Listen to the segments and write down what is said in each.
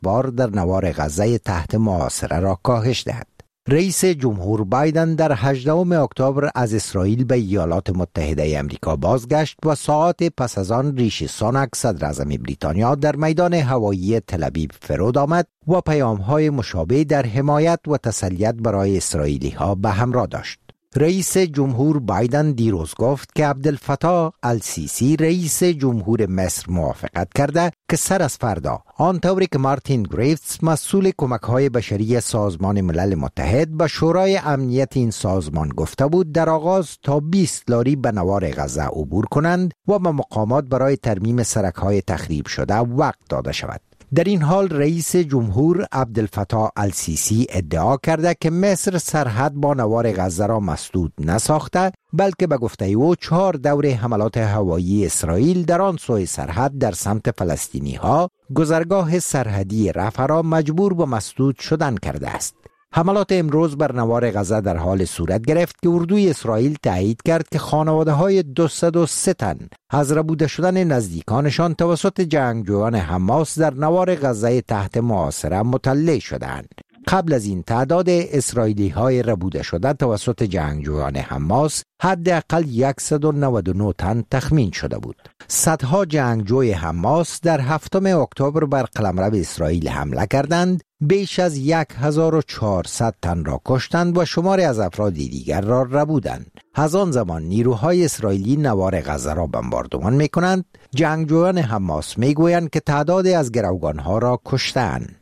بار در نوار غزه تحت محاصره را کاهش دهد. رئیس جمهور بایدن در 18 اکتبر از اسرائیل به ایالات متحده آمریکا بازگشت و ساعات پس از آن ریشی سوناک صدر اعظم بریتانیا در میدان هوایی تل‌آویو فرود آمد و پیام‌های مشابه در حمایت و تسلیت برای اسرائیلی‌ها به همراه داشت. رئیس جمهور بایدن دیروز گفت که عبدالفتاح السیسی رئیس جمهور مصر موافقت کرده که سر از فردا آنطوری که مارتین گریفز مسئول کمک‌های بشری سازمان ملل متحد به شورای امنیت این سازمان گفته بود در آغاز تا 20 لاری به نوار غزه عبور کنند و به مقامات برای ترمیم سرک‌های تخریب شده وقت داده شود. در این حال رئیس جمهور عبدالفتاح السیسی ادعا کرده که مصر سرحد با نوار غزه را مسدود نساخته، بلکه به گفته او 4 دور حملات هوایی اسرائیل در آن سوی سرحد در سمت فلسطینی ها گذرگاه سرحدی رفح را مجبور به مسدود شدن کرده است. حملات امروز بر نوار غزه در حال صورت گرفت که اردوی اسرائیل تایید کرد که خانواده‌های 203 تن از ربوده شدن نزدیکانشان توسط جنگجویان حماس در نوار غزه تحت محاصره مطلع شدند. قبل از این تعداد اسرائیلی‌های ربوده شده توسط جنگجویان حماس حداقل 199 تن تخمین شده بود. صدها جنگجوی حماس در 7 اکتبر بر قلمرو اسرائیل حمله کردند، بیش از 1400 تن را کشتند و شماری از افراد دیگر را ربودند. از آن زمان نیروهای اسرائیلی نوار غزه را بمباردمان می‌کنند. جنگجویان حماس می‌گویند که تعدادی از گروگان‌ها را کشتند.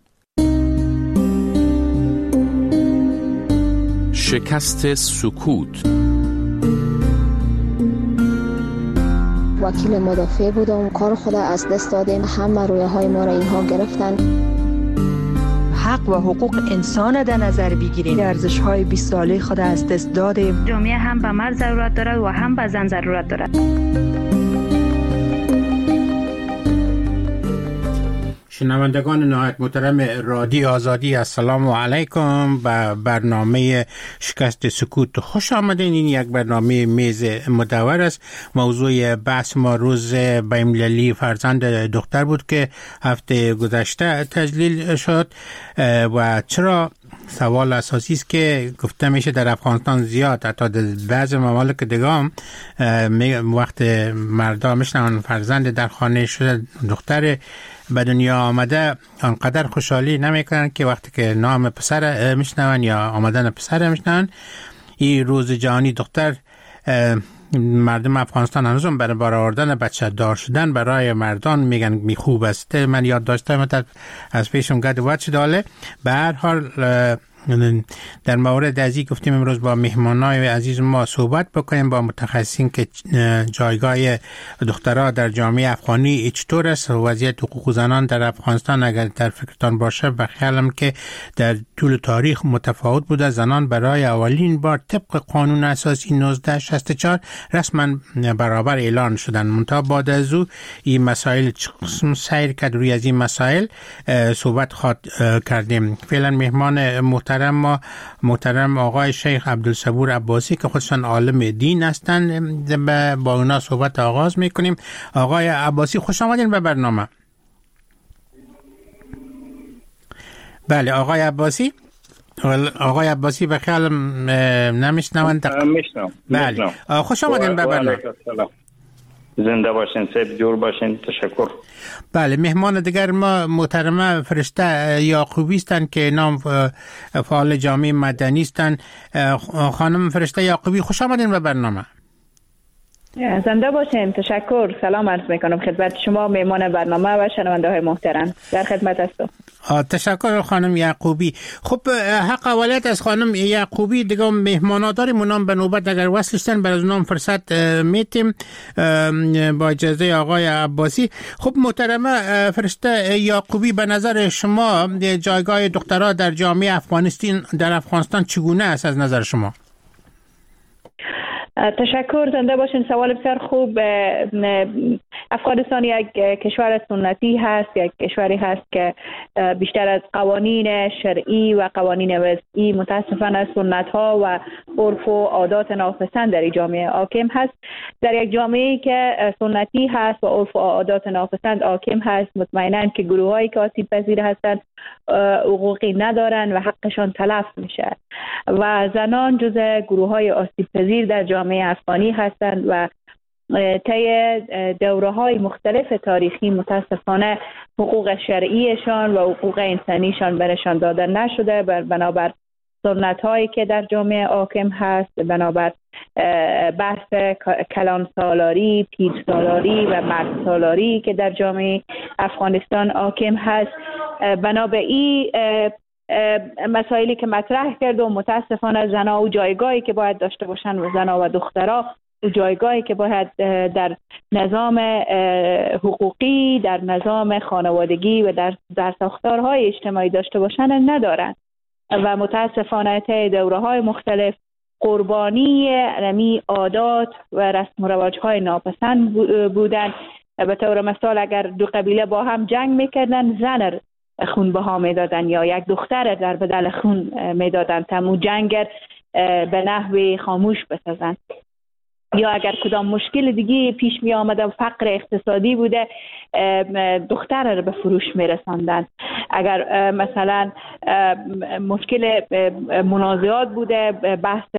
شکست سکوت. وکیل مدافع بودم، کار خود از دست دادیم، همه رویاهای ما را اینها گرفتن. حق و حقوق انسان در نظر بگیریم، ارزش‌های 20 ساله خود از دست دادیم. جامعه هم به مرد ضرورت دارد و هم به زن ضرورت دارد. شنوندگان نهایت محترم رادیو آزادی، السلام علیکم. به برنامه شکست سکوت خوش آمدین. این یک برنامه میز مدور است. موضوع بحث ما روز بین‌المللی فرزند دختر بود که هفته گذشته تجلیل شد و چرا سوال اساسی است که گفته میشه در افغانستان زیاد، حتی در بعض ممالک دیگه هم وقت مردم میشنون فرزند در خانه شده دختر به دنیا آمده آنقدر خوشحالی نمیکنن که وقتی که نام پسر میشنون یا آمدن پسر میشنون. این روز جهانی دختر، مردم افغانستان هنوزم برای برآوردن بچه دار شدن برای مردان میگن خوب است. من یاد داشتم از پیشم گد وچ داله. به هر حال در مورد ازی گفتیم امروز با مهمانای عزیز ما صحبت بکنیم، با متخصصین که جایگاه دخترها در جامعه افغانی چطور است، وضعیت حقوق زنان در افغانستان اگر در فکرتان باشه. بخیالم که در طول تاریخ متفاوت بوده. زنان برای اولین بار طبق قانون اساسی 1964 رسما برابر اعلان شدن. منتها بعد از او این مسائل قسم سیر کرد، روی از این مسائل صحبت خواهد کردیم. فعلا مهمان محترم آقای شیخ عبدالصبور عباسی که خودشان عالم دین هستند، با اونا صحبت آغاز میکنیم. آقای عباسی خوش آمدین به برنامه. بله آقای عباسی به خیالم نمیشنوند. میشنم. بله خوش آمدین به برنامه. زنده باشین، سید جور باشین. تشکر. بله مهمان دیگر ما محترمه فرشته یعقوبی هستند که نام فعال جامعه مدنی هستند. خانم فرشته یعقوبی خوش آمدین به برنامه. زنده باشین. تشکر. سلام عرض میکنم خدمت شما مهمان برنامه و شنونده های محترم. در خدمت هستم. تشکر خانم یعقوبی. خب حق اولت از خانم یعقوبی دیگه مهمانا داریم، اونام به نوبت اگر وصلشتن بر از اونام فرصت میتیم با اجازه آقای عباسی. خب محترمه فرشته یعقوبی، به نظر شما جایگاه دخترها در جامعه افغانستان چگونه است از نظر شما؟ تشکر، زنده باشین. سوال بسیار خوب. افغانستان یک کشور سنتی هست، یک کشوری هست که بیشتر از قوانین شرعی و قوانین وضعی متاسفانه سنت ها و عرف و عادات ناپسند در جامعه حاکم هست. در یک جامعه که سنتی هست و عرف و عادات ناپسند حاکم هست، مطمئناً که گروه هایی که آسیب پذیر هستند حقوقی ندارن و حقشان تلف میشه و زنان جزء گروه های آسیب پذیر در جامعه افغانی هستند و طی دوره‌های مختلف تاریخی متاسفانه حقوق شرعیشان و حقوق انسانیشان برشان داده نشده بنابر سنت‌هایی که در جامعه حاکم هست، بنابر بحث کلان سالاری، پیر سالاری و مرد سالاری که در جامعه افغانستان حاکم هست. بنابر این مسائلی که مطرح کرد و متاسفانه زنها و جایگاهی که باید داشته باشن و زنها و دخترها جایگاهی که باید در نظام حقوقی، در نظام خانوادگی و در ساختارهای اجتماعی داشته باشن ندارن و متاسفانه طی دوره‌های مختلف قربانی عادات و رسم و رواج‌های ناپسند بودن. به طور مثال اگر دو قبیله با هم جنگ میکردن، زن خون بها میدادن یا یک دختر در بدل خون میدادن تا اون جنگ به نحوی خاموش بسازن. یا اگر کدام مشکل دیگه پیش می آمده و فقر اقتصادی بوده، دختر رو به فروش می رساندن. اگر مثلا مشکل منازعات بوده، بحث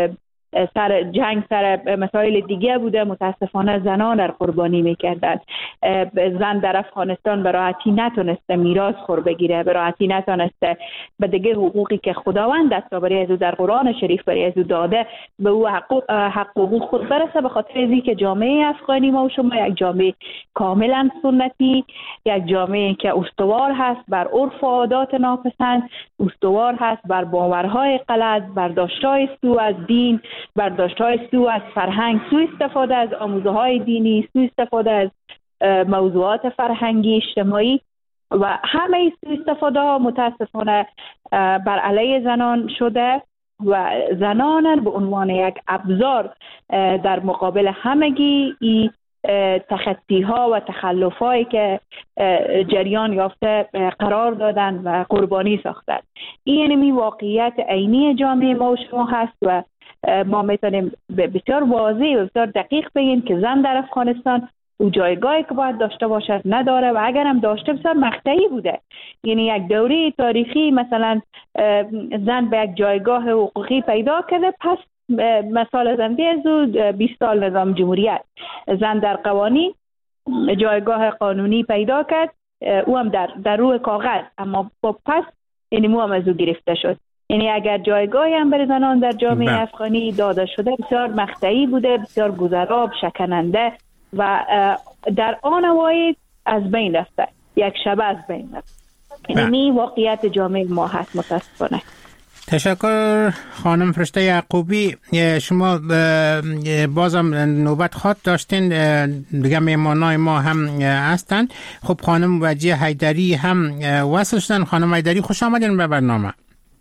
سر جنگ سر مسائل دیگه بوده، متاسفانه زنان را قربانی میکردن. زن در افغانستان به راحتی نتونسته میراث خور بگیره، به راحتی نتونسته به دیگه حقوقی که خداوند دست برای ازو در قرآن شریف برای ازو داده به او حقوق خود برسه، به خاطر از اینکه جامعه افغانی ما و شما یک جامعه کاملا سنتی، یک جامعه که استوار هست بر عرف و عادات ناپسند، استوار هست بر باورهای غلط، برداشت‌های سو از دین، برداشت‌های سو از فرهنگ، سو استفاده از آموزه‌های دینی، سو استفاده از موضوعات فرهنگی اجتماعی و همه سو استفاده ها متاسفانه بر علیه زنان شده و زنان به عنوان یک ابزار در مقابل همگی این تخطی ها و تخلف هایی که جریان یافته قرار دادن و قربانی ساختن. این یعنی واقعیت عینی جامعه ما و شما هست و ما میتونیم بسیار واضح و بسیار دقیق بگیم که زن در افغانستان او جایگاهی که باید داشته باشد نداره و اگر هم داشته بسیار مقطعی بوده. یعنی یک دوره تاریخی مثلا زن به یک جایگاه حقوقی پیدا کرده، پس مثال زنده از او 20 سال نظام جمهوریت زن در قوانین جایگاه قانونی پیدا کرد، او هم در روی کاغذ، اما پس یعنی مو هم از او گرفته شد. یعنی اگر جایگاهی هم برای زنان در جامعه افغانی داده شده بسیار مقطعی بوده، بسیار گذراب، شکننده و در آن اوایل از بین رفته، یک شبه از بین رفته. یعنی واقعیت جامعه ما هست متاسفانه. تشکر خانم فرشته یعقوبی. شما بازم نوبت خواهد داشتین، دیگه میمانای ما هم هستن. خب خانم وجیه حیدری هم وصل شدن. خانم حیدری خوش آمدین به برنامه.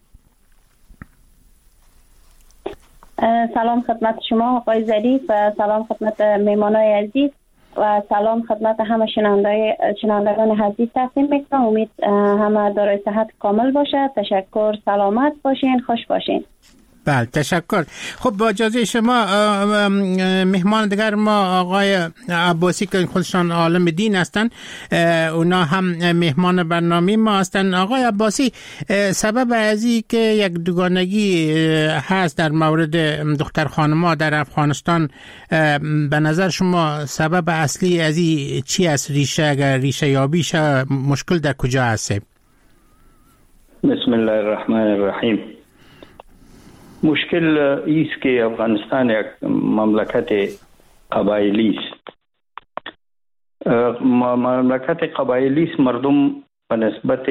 سلام خدمت شما آقای ظریف و سلام خدمت میمانای عزیز و سلام خدمت همه شنوندگان عزیز تقدیم میکنم. امید همه دارای صحت کامل باشه. تشکر، سلامت باشین، خوش باشین. بله تشکر. خب با اجازه شما مهمان دیگر ما آقای عباسی که خودشان عالم دین هستن، اونا هم مهمان برنامه ما هستن. آقای عباسی، سبب ازی که یک دوگانگی هست در مورد دختر خانم‌ها در افغانستان، به نظر شما سبب اصلی ازی چی است؟ ریشه، اگر ریشه یابی شه، مشکل در کجا هست؟ بسم الله الرحمن الرحیم. مشکل ایست که افغانستان یک مملکت قبایلی است. مملکت قبایلی است. مردم به نسبت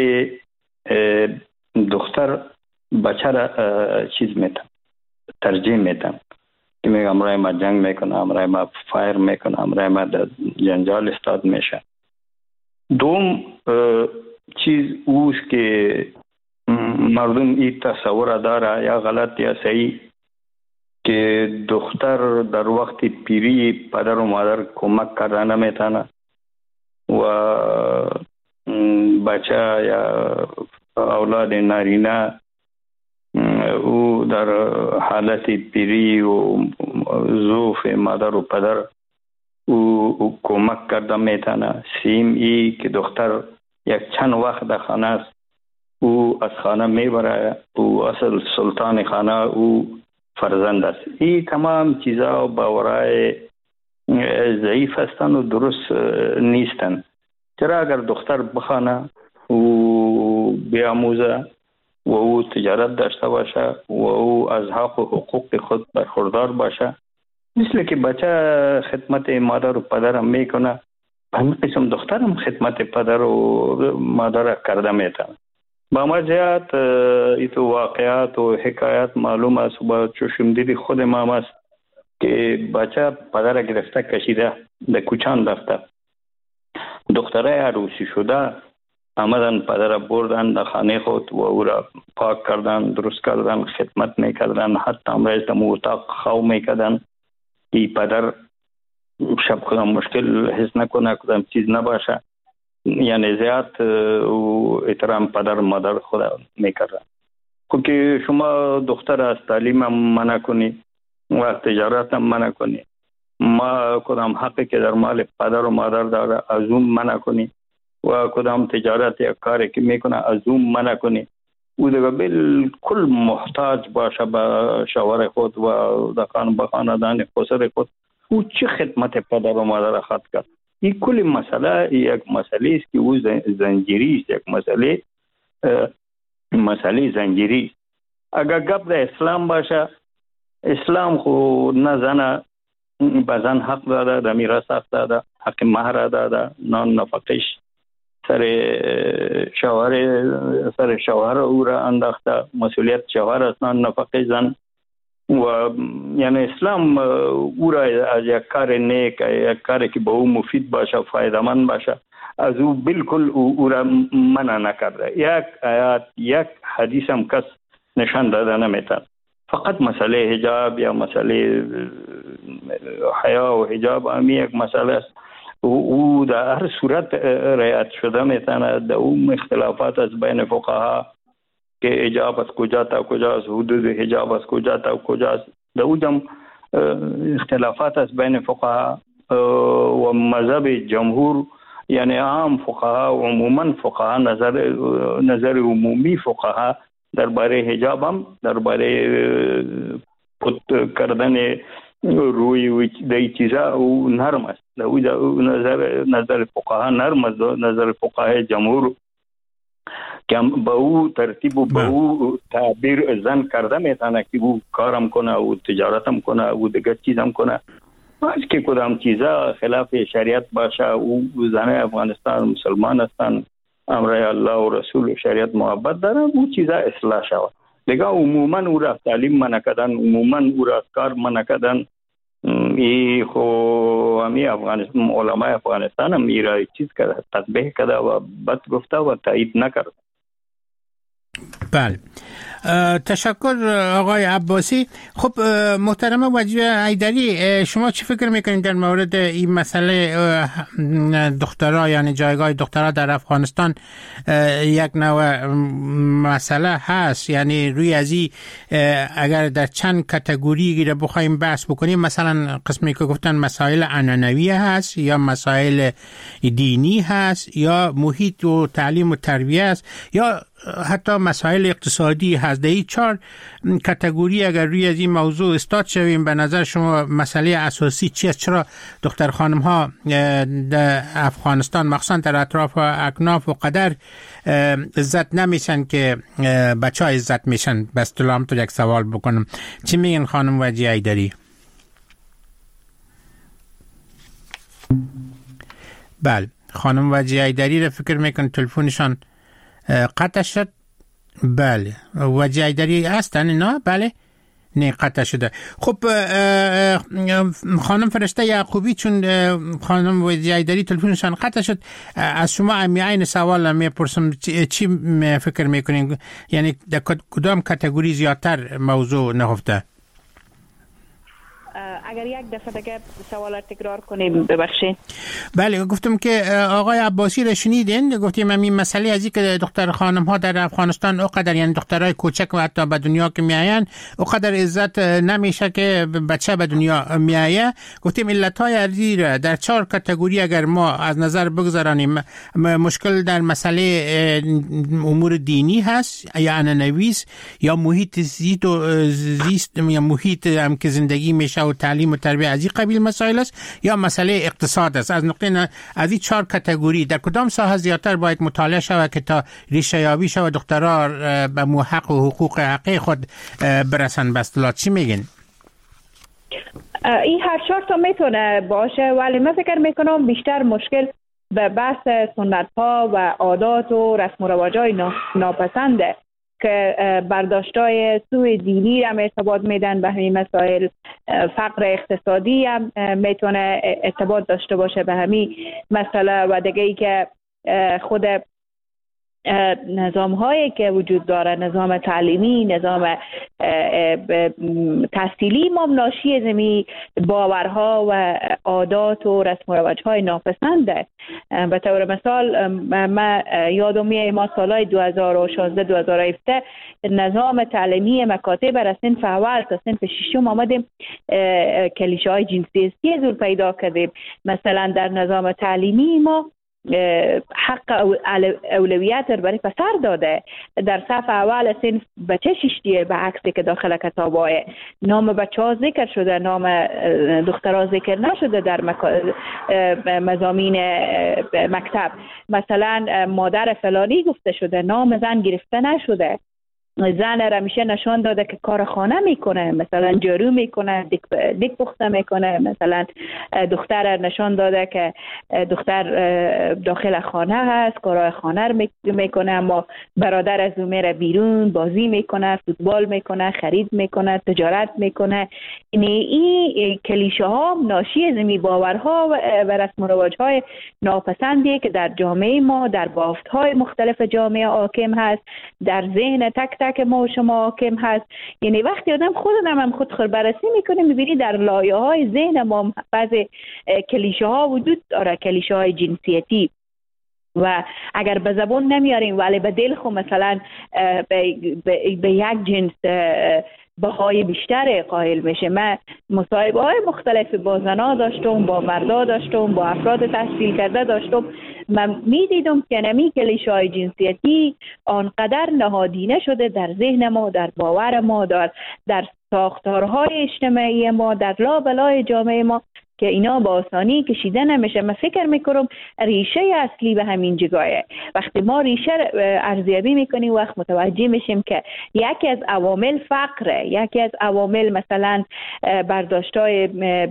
دختر بچه را چیز میتن، ترجیح میتن که میگه امرای ما جنگ میکنه، امرای ما فایر میکنه، امرای ما در جنجال استاد میشه. دوم چیز اوست که مردم این تصور داره، یا غلط یا صحیح، که دختر در وقت پیری پدر و مادر کمک کردن نمیتونه و بچه یا اولاد نارینه او در حالت پیری و ضعف مادر و پدر او کمک کرده میتونه. سیم ای که دختر یک چند وقت در خانه است، او از خانه میبره، او اصل سلطان خانه، او فرزند است. این تمام چیزا باورای ضعیف هستند و درست نیستند. چرا اگر دختر بخوانه و بیاموزه و او تجارت داشته باشه و او از حق و حقوق خود برخوردار باشه، مثل که بچه خدمت مادر و پدر هم میکنه، همین قسم دختر هم خدمت پدر و مادر کرده میتونه. با ما زیاد ایتو واقعات و حکایت معلوم است و با چشمدید خود ما است که بچه پدر گرفته کشیده در کوچان رفته، دختره عروسی شده آمدن پدر بردن در خانه خود و او را پاک کردن، درست کردن، خدمت میکردن، حتی امروز در اتاق خواب میکردن که پدر شب کدام مشکل حس نکنه، کدام چیز نباشه، یعنی زیاد احترام پدر مادر خود میکردن. خب که شما دختر از تعلیم هم منع کنی و تجارت هم منع کنی، ما کدام حقی که در مال پدر و مادر داره از اون منع کنی و کدام تجارت یا کاری که میکنه از اون منع کنی، او دیگه بالکل محتاج باشه به شوهر خود و به خاندان خسر خود، او چه خدمت پدر و مادر خواهد کرد؟ این کل مسئله یک مسئله است که او زنجیری است، یک مسئله زنجیری. اگر گپ در اسلام باشه، اسلام خو نه زن به زن حق داده، در میراث حق داده، حق مهر داده، نان نفقش سر شوهر او را انداخته، مسئولیت شوهر است نان نفقه زن. و یعنی اسلام او را از یک کار نیک، یک کاری که به او مفید باشه، فایده‌مند باشه، از او بالکل او را منع نکرده. یک آیات، یک حدیث هم کس نشان داده نمیتونه. فقط مسئله حجاب یا مسئله حیا و حجاب همی یک مسئله است، او در هر صورت رعایت شده میتونه. در اون اختلافات از بین فقها که حجاب از کجا تا کجاست، حدود حجاب از کجا تا کجاست، در اون اختلافات از بین فقها و مذهب جمهور، یعنی عام فقها و عموما فقها، نظر عمومی فقها درباره حجاب هم، درباره پت کردن روی دی چیزا او نرم است. نظر فقها نرم است، نظر فقهای جمهور که به او ترتیب و به او تعبیر زن کرده میتونه که او کارم کنه و تجارتم کنه و دیگه چیزم کنه. از که کدام چیزا خلاف شریعت باشه، او زنای افغانستان مسلمان هستن، امر الله و رسول و شریعت محبت دارن، او چیزا اصلاح شود. دیگه عموما او را تعلیم منع کردن، عموما او را کار منع کردن. ای خو همی افغانستان، علمای افغانستان هم ای را چیز کرده، تطبیق کرده و بد گفته و تایید نکرده. بله، تشکر آقای عباسی. خب محترم وجیه حیدری، شما چی فکر میکنید در مورد این مسئله دخترها، یعنی جایگاه دخترها در افغانستان؟ یک نوع مسئله هست، یعنی روی از این اگر در چند کاتگوری را بخوایم بحث بکنیم، مثلا قسمی که گفتن مسائل عنعنوی هست، یا مسائل دینی هست، یا محیط و تعلیم و تربیه است، یا حتی مسائل اقتصادی هست. در این 4 کاتگوری اگر روی از این موضوع استاد شویم، به نظر شما مسئله اساسی چی است؟ چرا دختر خانم ها در افغانستان مخصوصا در اطراف اکناف و قدر عزت نمیشن که بچه ها عزت میشن؟ به اصطلاح هم تو یک سوال بکنم، چی میگن خانم وجیه حیدری؟ بله، خانم وجیه حیدری رو فکر میکن تلفنشان قطع شد. بله، وجیه حیدری هستن اینا؟ بله، نه قطع شده. خب خانم فرشته یعقوبی، چون خانم وجیه حیدری تلفنشان قطع شد، از شما عین سوال میپرسم، چی فکر میکنین؟ یعنی در کدام کاتگوری زیادتر موضوع نهفته؟ اگر یک دفعه دیگه سوال تکرار کنیم ببخشید. بله گفتم که آقای عباسی را شنیدین، گفتیم همین مسئله از این که دختر خانم ها در افغانستان اوقدر، یعنی دخترای کوچک و حتی به دنیا که میآیند اوقدر عزت نمیشه که بچه به دنیا میآیه. گفتیم علتهای ارزی را در 4 کاتگوری اگر ما از نظر بگذارانیم، مشکل در مسئله امور دینی هست یا انانویس یا محیط زیست یا محیط هم که زندگی میشه و تعلیم و تربیت از این قبیل مسائل است، یا مسئله اقتصاد است. از نقطه از این 4 کاتگوری در کدام ساحه زیاتر باید مطالعه شود که تا ریشه یابی شود دخترها به حق و حقوق حقیقی خود برسن؟ به اصطلاح چی میگین؟ این هر 4 تا میتونه باشه، ولی من فکر میکنم بیشتر مشکل به بحث سنت ها و عادات و رسم و رواجای ناپسنده که برداشتای سوی دینی هم ارتباط میدن به همین مسائل. فقر اقتصادی هم میتونه ارتباط داشته باشه به همین مسئله، و دیگه ای که خود نظام هایی که وجود داره، نظام تعلیمی، نظام تحصیلی، ما ناشی از می باورها و عادات و رسم و رواج های ناپسنده. به طور مثال من یادم میاد ما سالهای 2016-2017 نظام تعلیمی مکاتب را صنف اول تا صنف ششم آمدیم کلیشه های جنسیتی زور پیدا کردیم. مثلا در نظام تعلیمی ما حق اولویت رو برای پسر داده. در صف اول صنف بچه ششتیه، به عکسی که داخل کتابای نام بچه ها ذکر شده، نام دخترها ذکر نشده در مضامین مکتب. مثلا مادر فلانی گفته شده، نام زن گرفته نشده. زن را میشه نشان داده که کار خانه میکنه، مثلا جارو میکنه، دیگ پخته میکنه. مثلا دختر را نشان داده که دختر داخل خانه هست، کارهای خانه رو میکنه، اما برادر از اون میره بیرون بازی میکنه، فوتبال میکنه، خرید میکنه، تجارت میکنه. این کلیشه ها ناشی از این باورها و رسم و رواج های ناپسندیه که در جامعه ما، در بافت های مختلف جامعه حاکم هست، در ذهن تک تک ما و شما حاکم هست. یعنی وقتی آدم هم خود بررسی میکنه میبینی در لایه های ذهن ما بعضی کلیشه ها وجود داره، کلیشه های جنسیتی، و اگر به زبان نمیاریم ولی به دل خود مثلا به یک جنس بهای بیشتر قائل میشه. من مصاحبه های مختلف با زنا داشتم، با مردا داشتم، با افراد تحصیل کرده داشتم. من میدیدم که نمی کلیشه های جنسیتی آنقدر نهادینه شده در ذهن ما، در باور ما، در ساختارهای اجتماعی ما، در لابلای جامعه ما، که اینا با آسانی کشیده نمیشه. من فکر میکنم ریشه اصلی به همین جگایه. وقتی ما ریشه ارزیابی میکنیم وقت متوجه میشیم که یکی از عوامل فقره، یکی از عوامل مثلا برداشتای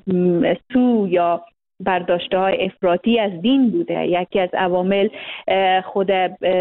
سو یا برداشته‌های افراطی از دین بوده، یکی از عوامل خود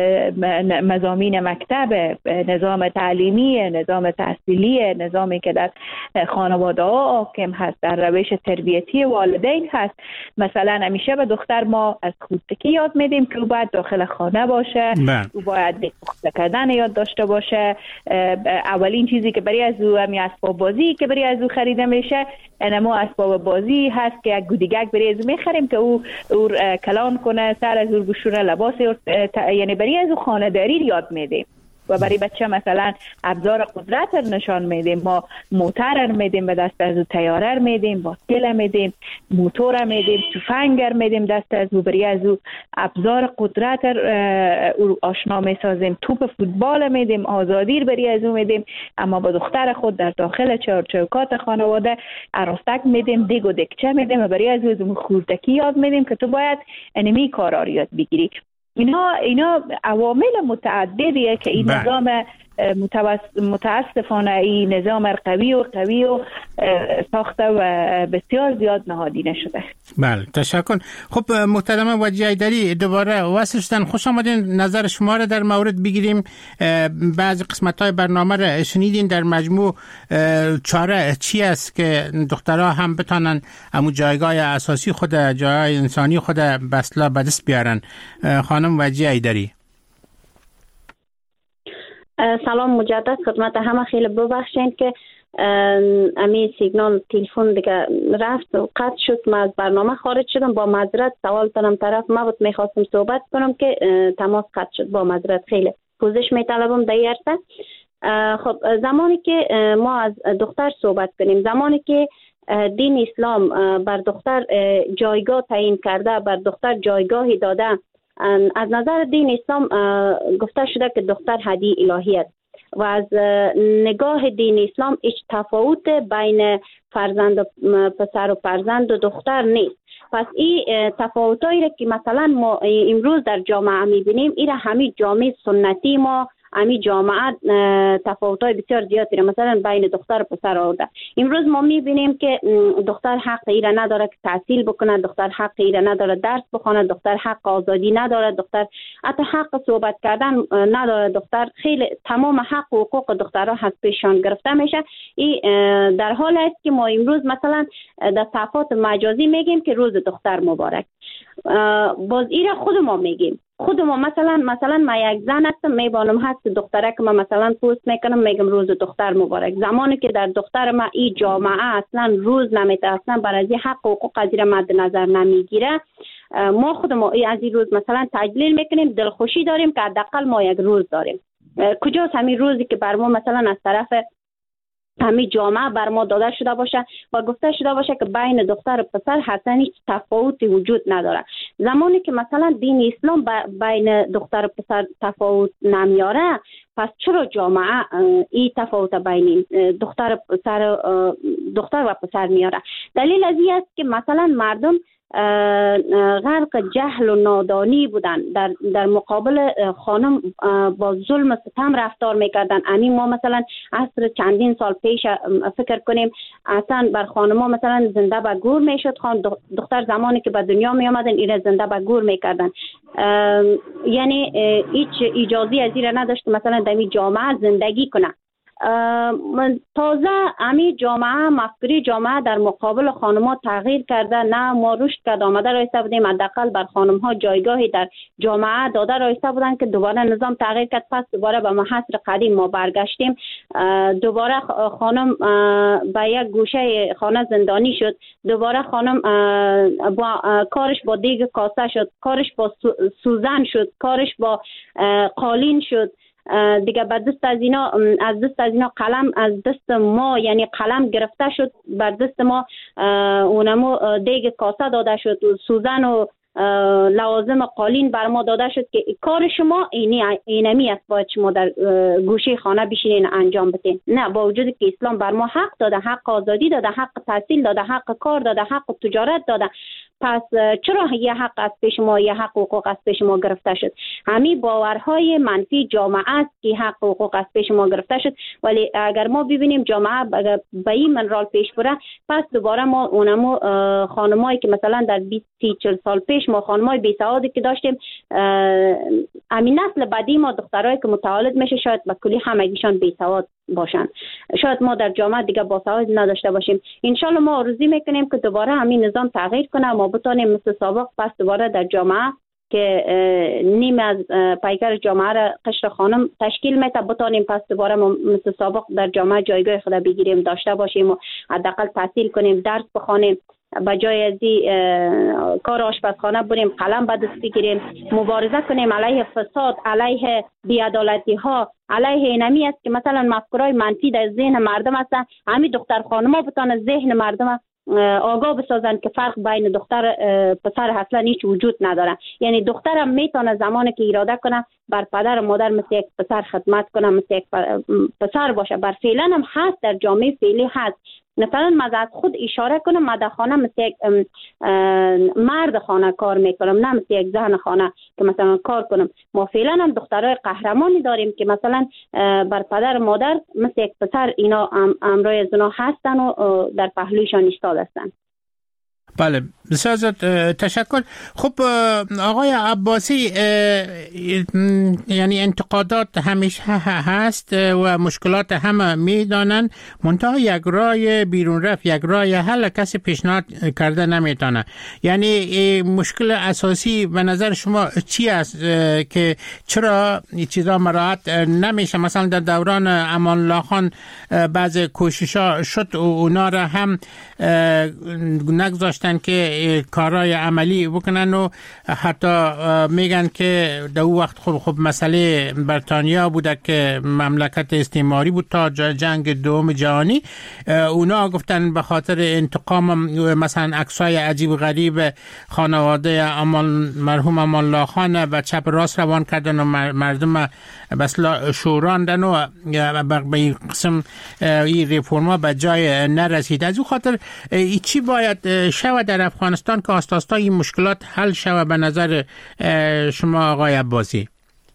مضامین مکتب، نظام تعلیمی، نظام تحصیلی، نظامی که در خانواده ها حاکم هست، در روش تربیتی والدین هست. مثلا همیشه به دختر ما از خودکی یاد میدیم که او باید داخل خانه باشه، او باید پخته کردن یاد داشته باشه. اولین چیزی که برای از او همی اسباب بازی که برای از او خریده میشه، انما اسباب بازی هست که یک گودیگک برای از میخریم که او کلان کنه، سر از او بشوره، لباس یعنی برای از او خانه‌داری یاد میدیم. و برای بچه مثلا ابزار قدرت رو نشان میدیم، ما موتر رو میدیم به دست از او، تیاره رو میدیم، باسکل رو میدیم، موتور رو میدیم، تفنگ رو میدیم دست از او، برای از او ابزار قدرت رو آشنا میسازیم، توپ فوتبال رو میدیم، آزادی رو برای از او میدیم. اما با دختر خود در داخل چارچوکات خانواده عروسک میدیم، دیگ و دکچه میدیم و برای از او خوردکی یاد میدیم که تو باید انمی کارا رو یاد بگیری. اینا عوامل متعددیه که این نظام متاسفانه این نظام قوی و ساخته و بسیار زیاد نهادینه شده. بله، تشکر. خب محترمه وجیه ایدری، دوباره وصل شدن. خوش آمدین. نظر شما را در مورد بگیریم. بعضی قسمت‌های برنامه را شنیدین. در مجموع چاره چی است که دخترها هم بتانن همون جایگاه اساسی خود، جایگاه انسانی خود به اصطلاح به دست بیارن؟ خانم وجیه ایدری. سلام مجدد خدمت همه. خیلی ببخشید که امی سیگنال تلفن دیگه رفت و قطع شد. من از برنامه خارج شدم. با معذرت سوال تنم طرف ما بود میخواستم صحبت کنم که تماس قطع شد. با معذرت خیلی پوزش میطلبم در این عرصه. خب زمانی که ما از دختر صحبت کنیم، زمانی که دین اسلام بر دختر جایگاه تعیین کرده، بر دختر جایگاهی داده، از نظر دین اسلام گفته شده که دختر هدیه الهی است و از نگاه دین اسلام هیچ تفاوت بین فرزند و پسر و فرزند و دختر نیست. پس این تفاوتایی را که مثلا ما امروز در جامعه میبینیم، این همین جامعه سنتی ما، همین جامعه تفاوت‌های بسیار زیادی را مثلا بین دختر و پسر آورده. امروز ما می‌بینیم که دختر حق ایره نداره که تحصیل بکنه، دختر حق ایره نداره درس بخونه، دختر حق آزادی نداره، دختر حتی حق صحبت کردن نداره، دختر خیلی تمام حق و حقوق دخترها از پیششان گرفته میشه. این در حال است که ما امروز مثلا در صفحات مجازی میگیم که روز دختر مبارک. باز ایره خود ما میگیم، خود ما مثلا ما یک زن هستم، میبانم هست دختره که ما مثلا پوست میکنم میگم روز دختر مبارک. زمانی که در دختر ما این جامعه اصلا روز نمیده، اصلا برای حق و حقوق از این مد نظر نمیگیره، ما خود ما از این روز مثلا تجلیل میکنیم، دلخوشی داریم که حداقل ما یک روز داریم. کجاست همین روزی که بر ما مثلا از طرف همین جامعه بر ما داده شده باشه و گفته شده باشه که بین دختر و پسر حتی هیچ تفاوتی وجود نداره؟ زمانی که مثلا دین اسلام بین دختر و پسر تفاوت نمیاره، پس چرا جامعه این تفاوت بین دختر و پسر میاره؟ دلیل از این است که مثلا مردم غرق جهل و نادانی بودن، در مقابل خانم با ظلم و ستم رفتار میکردن. یعنی ما مثلا عصر چندین سال پیش فکر کنیم اصلا بر خانم ها مثلا زنده به گور میشد، دختر زمانی که به دنیا می آمدن ایره زنده به گور میکردن. یعنی هیچ اجازه از ایره نداشت مثلا در این جامعه زندگی کنه. تازه امی جامعه، مفکوری جامعه در مقابل خانم‌ها تغییر کرده. نه ما رشد کرد آمده رایسته بودیم، حداقل بر خانم‌ها جایگاهی در جامعه داده رایسته بودن که دوباره نظام تغییر کرد، پس دوباره به محصر قدیم ما برگشتیم. دوباره خانم به یک گوشه خانه زندانی شد، دوباره خانم کارش با دیگ کاسه شد، کارش با سوزن شد، کارش با قالین شد. دیگه از دست از اینا قلم از دست ما، یعنی قلم گرفته شد، بر دست ما اونمو دیگ کاسه داده شد، سوزن و لوازم قالین بر ما داده شد که کار شما اینمی است، باید شما در گوشه خانه بشینین انجام بدین. نه، با وجودی که اسلام بر ما حق داده، حق آزادی داده، حق تحصیل داده، حق کار داده، حق تجارت داده، پس چرا یه حق از پیش ما، یه حق و حقوق از پیش ما گرفته شد؟ همین باورهای منفی جامعه است که حق و حقوق از پیش ما گرفته شد. ولی اگر ما ببینیم جامعه به این منرال پیش بره، پس دوباره ما اونمو خانمایی که مثلا در 20-40 سال پیش ما خانمای بی سوادی که داشتیم، همین نسل بعدی ما دخترایی که متولد میشه شاید به کلی همگیشان بی سواد باشن، شاید ما در جامعه دیگه باسواد نداشته باشیم. انشالله ما آرزو میکنیم که دوباره همین نظام تغییر کنه، ما بتونیم مثل سابق پس دوباره در جامعه که نیم از پیکر جامعه را قشر خانم تشکیل میده، بتونیم پس دوباره مثل سابق در جامعه جایگاه خود بگیریم، داشته باشیم و حداقل تحصیل کنیم، درس بخوانیم، بجای از کار آشپزخانه بریم قلم به دست بگیریم، مبارزه کنیم علیه فساد، علیه بی‌عدالتی ها، علیه اینمی است که مثلا مفکورای منفی در ذهن مردم هستن. همین دختر خانم‌ها بتونه ذهن مردم آگاه بسازن که فرق بین دختر پسر اصلا هیچ وجود نداره. یعنی دخترم میتونه زمانی که اراده کنه بر پدر و مادر مثل یک پسر خدمت کنه، مثل یک پسر باشه. بر فعلا هم هست، در جامعه فعلی هست. مثلا من از خود اشاره کنم، من در خانه مثل یک مرد خانه کار میکنم، نه مثل یک زن خانه که مثلا کار کنم. ما فعلا هم دخترای قهرمانی داریم که مثلا بر پدر و مادر مثل یک پسر اینا امرای زنا هستن و در پهلویشان ایستاده هستن. بله بسیار تشکر. خب آقای عباسی، یعنی انتقادات همیشه هست و مشکلات همه میدانن، منتها یک راه بیرون رفت، یک راه حل کسی پیشنهاد کرده نمیتونه. یعنی مشکل اساسی به نظر شما چی است که چرا چیزا مراعات نمیشه؟ مثلا در دوران امان الله خان بعض کوشش‌ها شد و اونا را هم نگذاشتن که کارهای عملی بکنن و حتی میگن که در اون وقت خب مسئله بریتانیا بوده که مملکت استعماری بود تا جنگ دوم جهانی. اونا گفتن به خاطر انتقام مثلا عکسای عجیب غریب خانواده مرحوم امان الله خان و چپ راست روان کردن و مردم بسلا شوراندن و به این قسم این ریفورما به جای نرسید. از اون خاطر چی باید شود در افغانستان که آستاستا این مشکلات حل شود به نظر شما آقای عباسی؟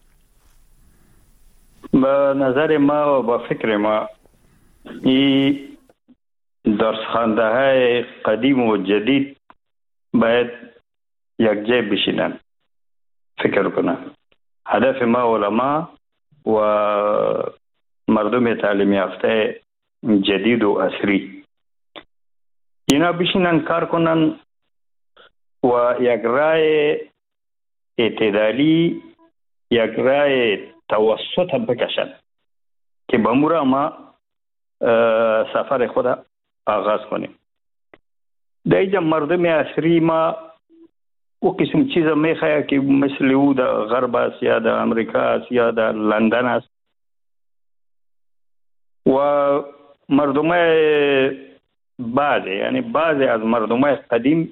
به نظر ما و با فکر ما این درسخوانده های قدیم و جدید باید یک جای بشینن فکر کنن. هدف ما علما و مردم تعلیم یافته جدید و عصری اینا بشینن کار کنن و یک رای اعتدالی، یک رای توسط بکشن که به مورا ما سفر خود آغاز کنیم. در اینجا مردم عصری ما او قسم چیز میخواه که مثل او در غرب است یا در امریکا است یا در لندن است و مردم بعضی از مردم قدیم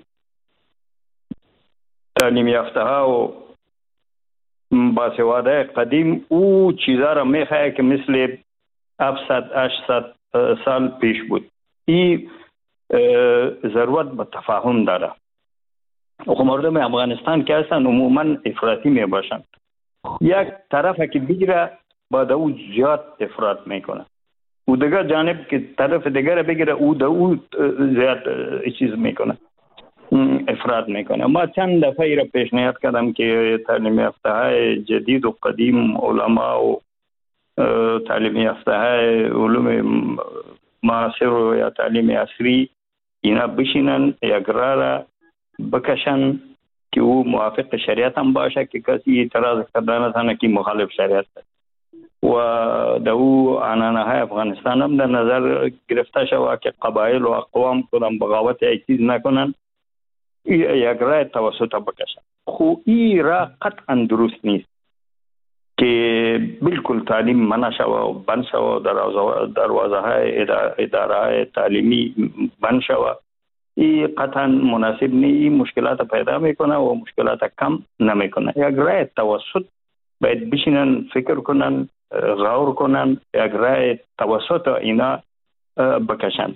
تعلیم یافته ها و باسواده قدیم او چیزا را میخواه که مثل 700-800 سال پیش بود. این ضرورت به تفاهم داره. و مردم افغانستان که هستن عموما افراطی می باشن. یک طرف که بگیره بعد او زیاد افراط میکنه و دیگر جانب که طرف دیگر بگیره او زیاد چیز میکنه، افراط میکنه. ما چند دفعه ای را پیشنهاد کردم که تعلیم یافته های جدید و قدیم، علما و تعلیم یافته های علوم معاصر و یا تعلیم عصری اینا بشینن یک راه را بکشن که او موافق شریعت هم باشه که کسی اعتراض کرده نتانه که مخالف شریعت و دو عنعنه های افغانستان هم در نظر گرفته شود که قبایل و اقوام کدام بغاوت یک چیز نکنن، یک راه توسط بکشن. خو این راه قطعا درست نیست که بالکل تعلیم منع شود و بند شود، دروازه های اداره های تعلیمی بند شود. این قطعا مناسب نیست. این مشکلات پیدا میکنه و مشکلات کم نمیکنه. یک راه توسط باید بشینن فکر کنن، غور کنن، یک راه توسط اینا بکشن.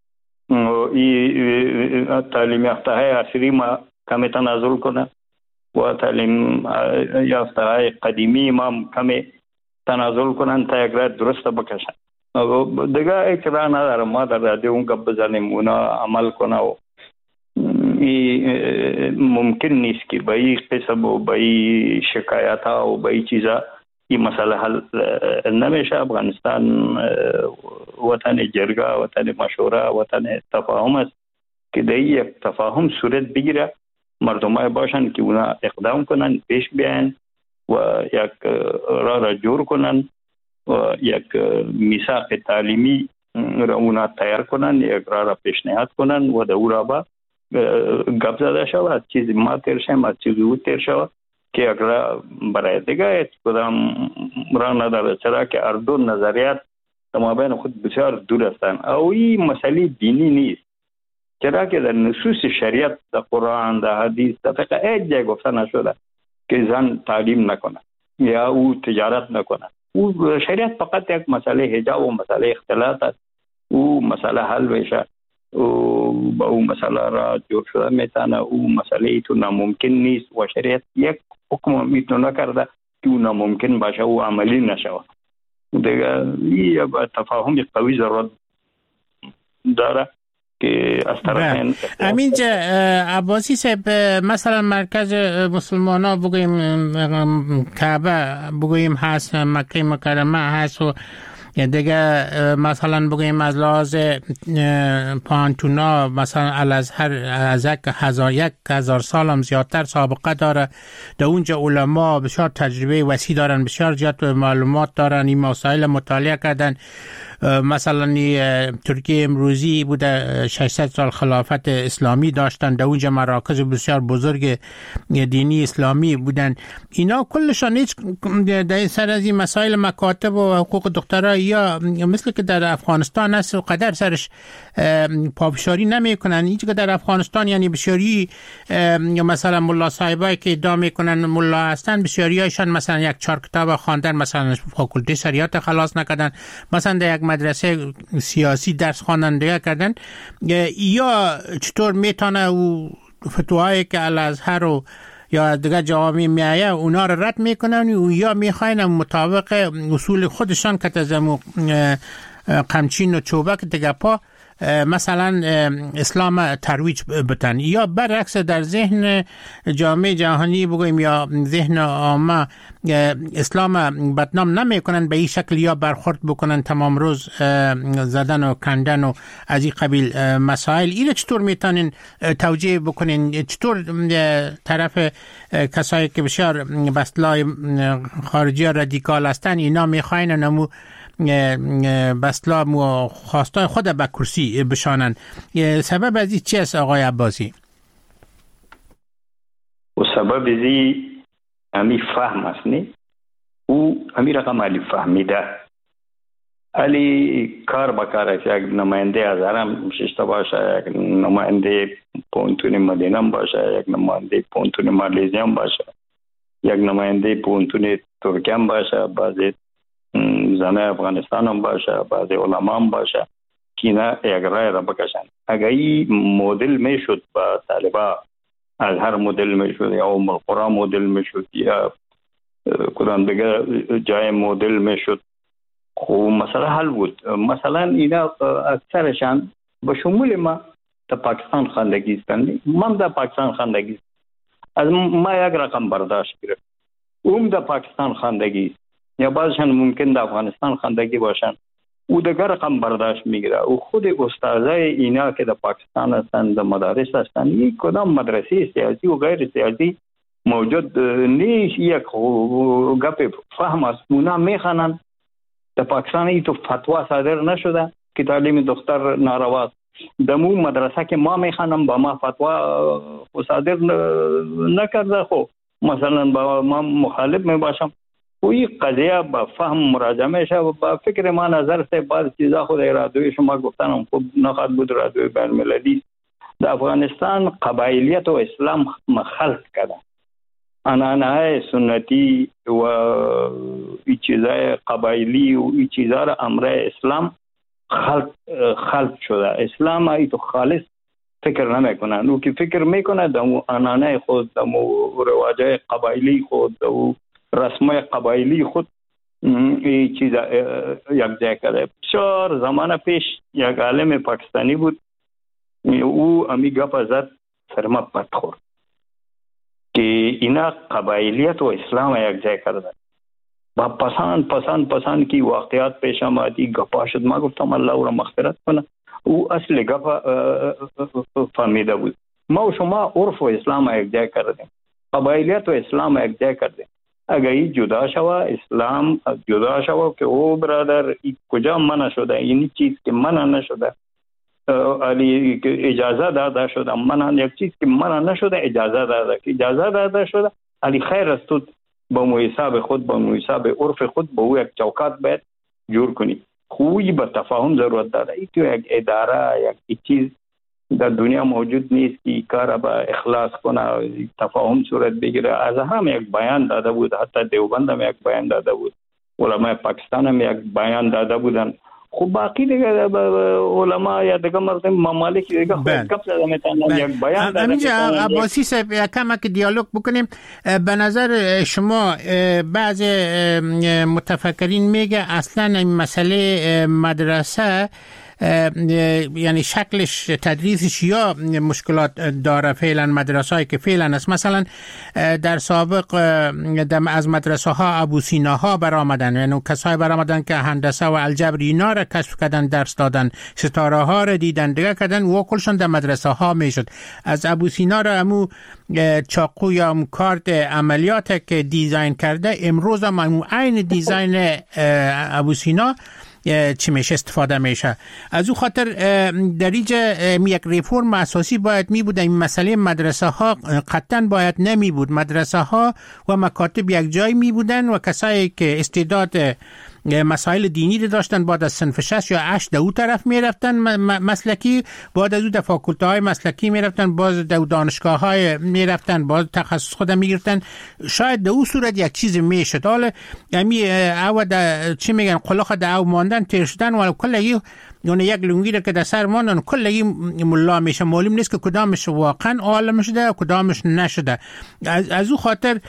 تعلیم یافته های عصری ما کمی تنازل کنه و تعلیم یافته های قدیمی ما کمی تنازل کنن تا یک راه درست بکشن. دیگه اکراه نداره ما در رادیو اون گپ بزنیم اونا عمل کنه و ممکن نیست که به این قسم و به این شکایت ها و به این چیزا این مسئله حل نمیشه. افغانستان وطن جرگه، وطن مشوره، وطن تفاهم است که در یک تفاهم صورت بگیره، مردم های باشن که اونا اقدام کنن، پیش بیاین و یک راه را جور کنن و یک میثاق تعلیمی را اونا تیار کنن، یک راه را پیشنهاد کنن و در او را با گپ زده شود، از چیزی ما تیر شویم، از چیزی او تیر شود که یک راه برای دیگه کدام راه نداره، چرا که هر دو نظریات تمابین خود بسیار دور هستند. او این مسئله دینی نیست، چرا که در نصوص شریعت، در قرآن، در حدیث، در فقه هیچ جای گفته نشده که زن تعلیم نکنه یا او تجارت نکنه. او شریعت فقط یک مسئله حجاب و مسئله اختلاط است. او مسئله حل بشه او با او مسئله را جور شده میتونه. او مسئله ای تو ناممکن نیست و شریعت یک حکم میتونه نکرده که او ناممکن باشه و عملی نشود. دیگه یک تفاهم قوی ضرورت داره که از طرفین همینجا عباسی صاحب مثلا مرکز مسلمان ها بگوییم کعبه بگوییم هست، مکه مکرمه هست و دیگه مثلا بگوییم از لحاظ پانتونا مثلا الازهر از 1000 سال هم زیادتر سابقه داره. در اونجا علما بسیار تجربه وسیع دارن، بسیار زیاد معلومات دارن، این مسائل مطالعه کردن. مثلا ترکیه امروزی بوده 600 سال خلافت اسلامی داشتن، در اونجا مراکز بسیار بزرگ دینی اسلامی بودن. اینا کلشان هیچ در سر از این مسائل مکاتب و حقوق دخترها یا مثل که در افغانستان هست و قدر سرش پافشاری نمی کنن. هیچ که در افغانستان یعنی بسیاری یا مثلا ملا صاحبایی که ادعا میکنن ملا هستن، بسیاری هایشان مثلا یک 4 کتاب خواندن، مثلا فاکولته شریعت خلاص نکردن، مثلا در یک مدرسه سیاسی درس خواندن دیگه کردن. یا چطور میتونه او فتواهایی که الازهر و یا دیگه جوامع میایه اونا رو رد میکنن و یا میخواین مطابق اصول خودشان که تزمو قمچین و چوبک دیگه پا مثلا اسلام ترویج بتن، یا برعکس در ذهن جامعه جهانی بگویم یا ذهن عامه اسلام بدنام نمی کنن به این شکل، یا برخورد بکنن تمام روز زدن و کندن و از این قبیل مسائل. اینو چطور میتونین توجیه بکنین؟ چطور طرف کسایی که بسیار بسطلای خارجی رادیکال هستن اینا میخواین نمو بسطلا و خواستای خود به کرسی بشانن؟ سبب از این چی است آقای عباسی؟ و سبب ازی امی فهم است نه، او امی رقم علی فهمیده علی کار بکار است. یک نماینده از حرم ششتا باشه، یک نماینده پونتون مدینه باشه، یک نماینده پونتون مالیزیا باشه، یک نماینده پونتون ترکیه باشه، بعضی زنه افغانستان هم باشه، بعضی علما هم باشه که اینا یک رای را بکشن. اگر این مدل میشد با طالبا، از هر مدل میشد یا ام القرآن مدل میشد یا کدام دیگه جای مدل میشد، خب مسئله حل بود. مثلا اینا اکثرشان به شمول ما در پاکستان خواندگی هستند. من در پاکستان خواندگی است، از ما یک رقم برداشت گرفت، اون در پاکستان خواندگی، یا بعضشان ممکن در افغانستان خواندگی باشن، او دیگر رقم برداشت میگیره. او خود استادای اینا که در پاکستان هستند، در مدارس هستند، یک کدام مدرسه سیاسی و غیر سیاسی موجود نیست. یک گپ فهم است، اونا میخوانند در پاکستان ای تو فتوا صادر نشده که تعلیم دختر نارواست. در مو مدرسه که ما میخوانم با ما فتوا صادر نکرده، خب مثلا با ما مخالف میباشم. و این قضیه با فهم مراجعه میشه و با فکر ما نظر سے بعض چیزا خود رادیوی شما گفتن خوب نخواهد بود، رادیوی بین المللی. در افغانستان قبایلیت و اسلام خلط کردن، عنعنه‌های سنتی و این چیزای قبایلی و این چیزا را امر اسلام خلط شده. اسلام ای تو خالص فکر نمیکنن. او که فکر میکنه دمو عنعنه خود، دمو رواجای قبایلی خود، دمو رسمای قبایلی خود این چیز یک جای کرده. بسیار زمان پیش یک عالم پاکستانی بود، او امی گپ زد سرما پت خورد که اینا قبایلیت و اسلام یک جای کرده. با پسند کی واقعیات پیش آمدی گپا شد. ما گفتم الله او را مغفرت کنه، او اصل گپ فهمیده بود. ما و شما عرف و اسلام یک جای کردیم، قبایلیت و اسلام یک جای کردیم. اگر این جدا شوه، اسلام جدا شوه که او برادر کجا منع شده، این چیز که منع نشده علی اجازه داده شده، منع یک چیز که منع نشده اجازه داده، که اجازه داده شده علی خیر است تو با محساب خود، با محساب عرف خود با او یک چوکات باید جور کنی. خوبی با تفاهم ضرورت داره. این تو یک اداره یک چیز در دنیا موجود نیست که کار با اخلاص کنه، تفاهم صورت بگیره. از هم یک بیان داده بود، حتی دیوبند هم یک بیان داده بود، علماء پاکستان هم یک بیان داده بودن. خب باقی دیگه علماء یا دیگه مردم ممالک دیگه گپ زده میتونن یک بیان داده. همینجا عباسی صاحب کم که دیالوگ بکنیم. به نظر شما بعض متفکرین میگه اصلا این مسئله مدرسه یعنی شکلش تدریسش یا مشکلات داره فعلا مدرسه‌ای که فعلا است. مثلا در سابق از مدرسه ها ابوسیناها برآمدن، یعنی کسای برآمدن که هندسه و الجبر اینا را کشف کردن، درس دادن، ستاره ها را دیدن، دیگه کردن و کلشون در مدرسه ها میشد. از ابوسینا را امو چاقو یا کارت عملیات که دیزاین کرده امروز هم امو عین دیزاین ابوسینا چی میشه استفاده میشه. از او خاطر در اینجا یک ریفورم اساسی باید می بود. این مسئله مدرسه ها قطعا باید نمی بود. مدرسه ها و مکاتب یک جای می بودن و کسایی که استعداد مسائل دینی داشتن بعد از صنف 6 یا 8 دو طرف می رفتن مسلکی، بعد از اون در فاکولته های مسلکی می رفتن، باز در دانشگاه های می رفتن، باز تخصص خود می گرفتن. شاید در اون صورت یک چیز می شد. حالا امی او چی میگن قلاخ در او ماندن تیر شدن و کلگی یعنی یک لنگی که در سر ماندن کلگی ملا میشه. معلوم نیست که کدامش واقعا عالم شده و کدامش نشده. از او خاطر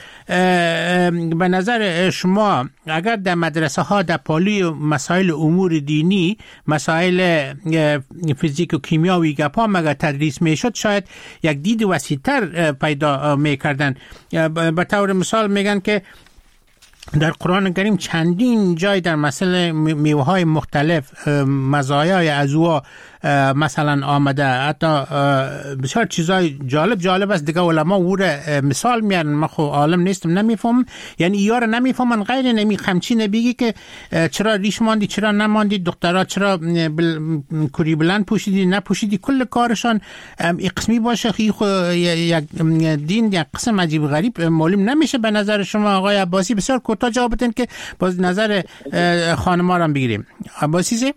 به نظر شما اگر در مدرسه ها در پالی مسائل امور دینی، مسائل فیزیک و کیمیاوی گپا مگر تدریس میشد، شاید یک دید وسیع‌تر پیدا میکردن. به طور مثال میگن که در قرآن کریم چندین جای در مسئله میوه های مختلف مزایای از او مثلا آمده. حتی بسیار چیزای جالب است. دیگه علما او را مثال میارن. من خو عالم نیستم نمیفهم، یعنی ایار نمیفهمن. غیر نمی خمچی نبیگی که چرا ریش ماندی، چرا نماندی، دخترها چرا کوری بلند پوشیدی نپوشیدی، کل کارشان قسمی باشه. یک دین یک قسم عجیب غریب معلوم نمیشه. به نظر شما آقای عباسی بسیار کوتاه جواب بدین که باز نظر خانم‌ها را بگیریم. عباسی زی